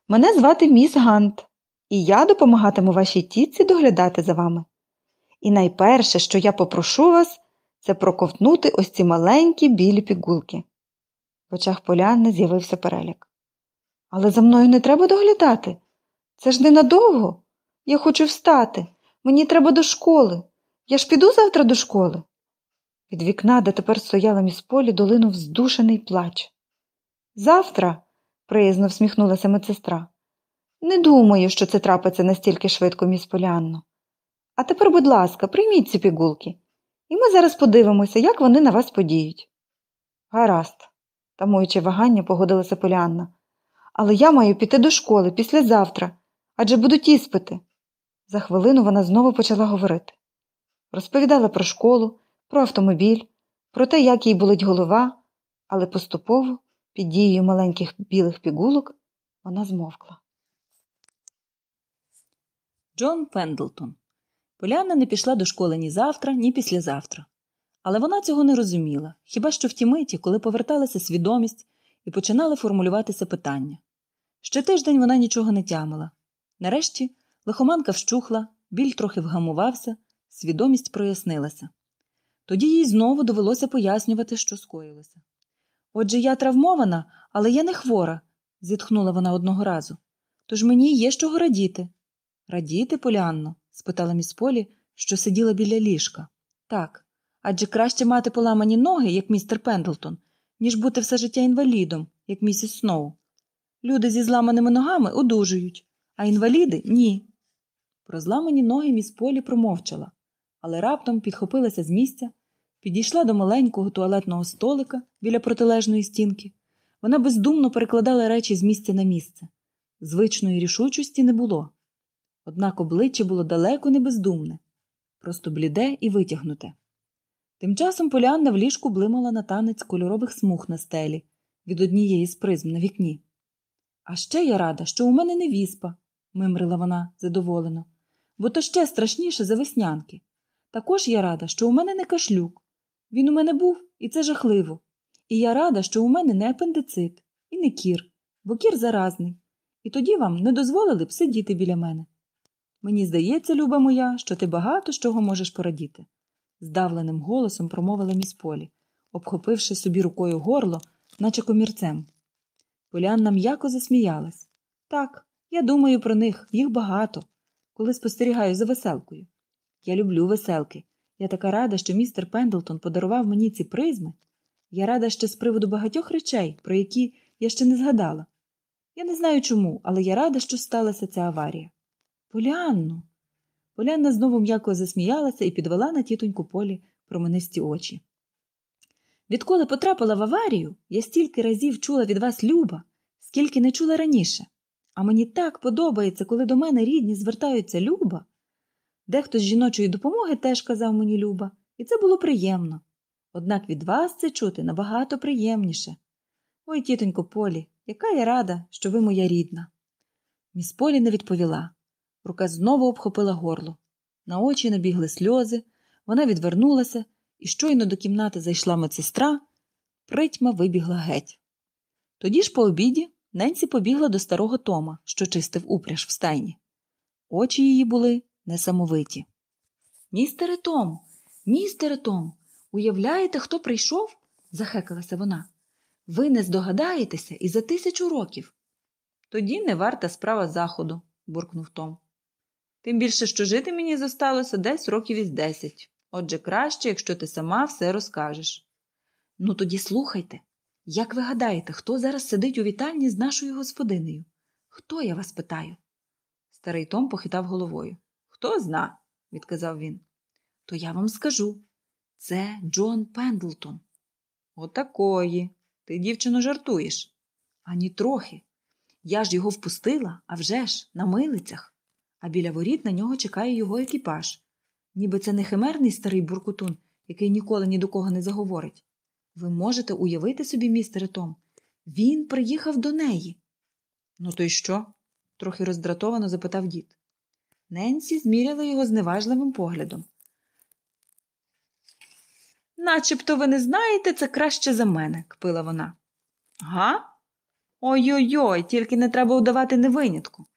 Мене звати міс Гант, і я допомагатиму вашій тітці доглядати за вами. І найперше, що я попрошу вас, це проковтнути ось ці маленькі білі пігулки. В очах Поліанни з'явився переляк. Але за мною не треба доглядати. Це ж ненадовго. Я хочу встати. Мені треба до школи. Я ж піду завтра до школи. Від вікна, де тепер стояла міс Полі, долинув здушений плач. Завтра, приязно всміхнулася медсестра. Не думаю, що це трапиться настільки швидко, міс Поліанно. А тепер, будь ласка, прийміть ці пігулки, і ми зараз подивимося, як вони на вас подіють. Гаразд, тамуючи вагання, погодилася Поліанна. Але я маю піти до школи післязавтра, адже будуть іспити. За хвилину вона знову почала говорити. Розповідала про школу, про автомобіль, про те, як їй болить голова, але поступово, під дією маленьких білих пігулок, вона змовкла. Джон Пендлтон. Поліанна не пішла до школи ні завтра, ні післязавтра. Але вона цього не розуміла, хіба що в ті миті, коли поверталася свідомість і починали формулюватися питання. Ще тиждень вона нічого не тямила. Нарешті лихоманка вщухла, біль трохи вгамувався, свідомість прояснилася. Тоді їй знову довелося пояснювати, що скоїлося. «Отже, я травмована, але я не хвора», – зітхнула вона одного разу. «Тож мені є з чого радіти». «Радіти, Поліанно?» – спитала міс Полі, що сиділа біля ліжка. «Так, адже краще мати поламані ноги, як містер Пендлтон, ніж бути все життя інвалідом, як місіс Сноу. Люди зі зламаними ногами одужують, а інваліди – ні». Про зламані ноги міс Полі промовчала, але раптом підхопилася з місця, підійшла до маленького туалетного столика біля протилежної стінки. Вона бездумно перекладала речі з місця на місце. Звичної рішучості не було. Однак обличчя було далеко не бездумне, просто бліде і витягнуте. Тим часом Поліанна в ліжку блимала на танець кольорових смуг на стелі від однієї з призм на вікні. «А ще я рада, що у мене не віспа», – мимрила вона задоволено, «бо то ще страшніше за веснянки. Також я рада, що у мене не кашлюк. Він у мене був, і це жахливо. І я рада, що у мене не апендицит, і не кір, бо кір заразний. І тоді вам не дозволили б сидіти біля мене. Мені здається, люба моя, що ти багато з чого можеш порадіти», – здавленим голосом промовила міс Полі, обхопивши собі рукою горло, наче комірцем. Поліанна м'яко засміялась. «Так, я думаю про них, їх багато, коли спостерігаю за веселкою. Я люблю веселки. Я така рада, що містер Пендлтон подарував мені ці призми. Я рада ще з приводу багатьох речей, про які я ще не згадала. Я не знаю чому, але я рада, що сталася ця аварія». «Поліанно!» Поліанна знову м'яко засміялася і підвела на тітоньку Полі променисті очі. «Відколи потрапила в аварію, я стільки разів чула від вас Люба, скільки не чула раніше. А мені так подобається, коли до мене рідні звертаються Люба. Дехто з жіночої допомоги теж казав мені Люба, і це було приємно. Однак від вас це чути набагато приємніше. Ой, тітонько Полі, яка я рада, що ви моя рідна». Міс Полі не відповіла. Рука знову обхопила горло. На очі набігли сльози, вона відвернулася, і щойно до кімнати зайшла медсестра, притьма вибігла геть. Тоді ж по обіді Ненсі побігла до старого Тома, що чистив упряж в стайні. Очі її були несамовиті. «Містере Том! Містере Том! Уявляєте, хто прийшов?» – захекалася вона. «Ви не здогадаєтеся і за 1000 років». «Тоді не варта справа заходу», – буркнув Том. «Тим більше, що жити мені зосталося десь років із 10. Отже, краще, якщо ти сама все розкажеш». «Ну тоді слухайте. Як ви гадаєте, хто зараз сидить у вітальні з нашою господинею? Хто, я вас питаю?» Старий Том похитав головою. «Хто зна», – відказав він. «То я вам скажу. Це Джон Пендлтон». «Отакої. Ти, дівчино, жартуєш?» «Ані трохи. Я ж його впустила, а вже ж, на милицях. А біля воріт на нього чекає його екіпаж. Ніби це не химерний старий буркутун, який ніколи ні до кого не заговорить. Ви можете уявити собі, містере Том, він приїхав до неї». «Ну то й що?» – трохи роздратовано запитав дід. Ненсі зміряла його зневажливим поглядом. «Начебто ви не знаєте це краще за мене», – кпила вона. «Га? Ой-ой-ой, тільки не треба удавати невинятку.